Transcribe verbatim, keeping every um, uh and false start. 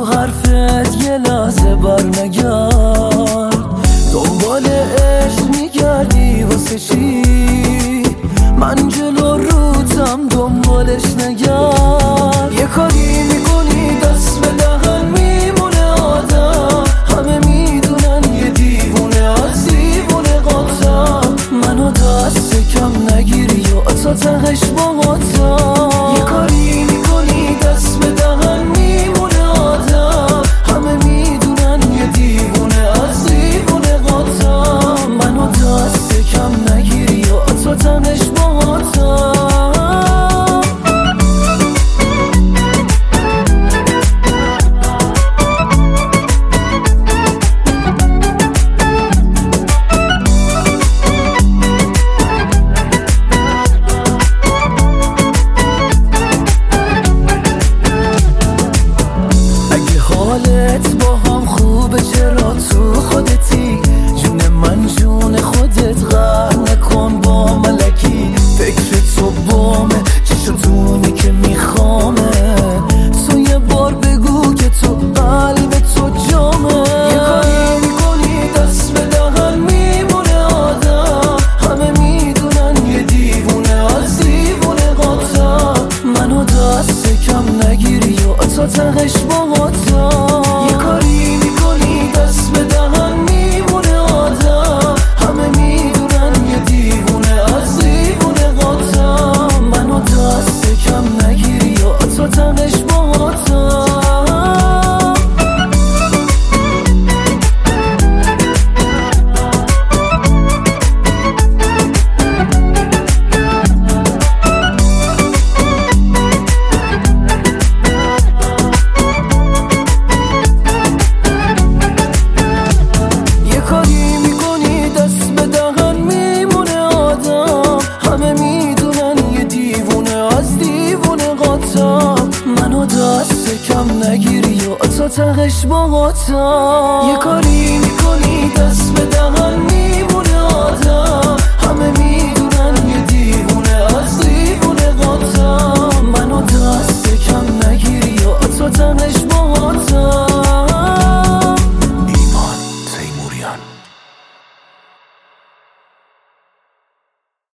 حرفت یه لحظه بر نگرد، دنبال عشق میگردی واسه چی؟ من جلو روتم دنبالش نگرد. یه کاری میکنی دست به دهن میمونه آدم، همه میدونن یه دیوونه از دیوونه قاطم. منو دست کم نگیری و تا تهش باهاتم. یه کاری میکنی دست به دهن میمونه آدم، همه میدونن یه دیوونه از دیوونه قاطم. منو دست کم نگیری و تا تهش باهاتم. حالت با هم خوبه چرا تو خودتی؟ جون من جون خودت غر نکن با ملکی. فکر تو بامه چشتونی که میخوامه، تو یه بار بگو که تو قلب تو جامه. یه کاری میکنی دست به دهن میمونه آدم، همه میدونن یه دیوونه از دیوونه قاطم. منو دست کم نگیری و تا تهش باهاتم. یه کاری میکنی دست به دهن میمونه آدم، همه میدونن یه دیوونه از دیوونه قاطم. منو دست کم نگیری و تا تهش باهاتم. منو دست کم نگیری و تا تهش باهاتم. یه کاری میکنی دست به دهن میمونه آدم، همه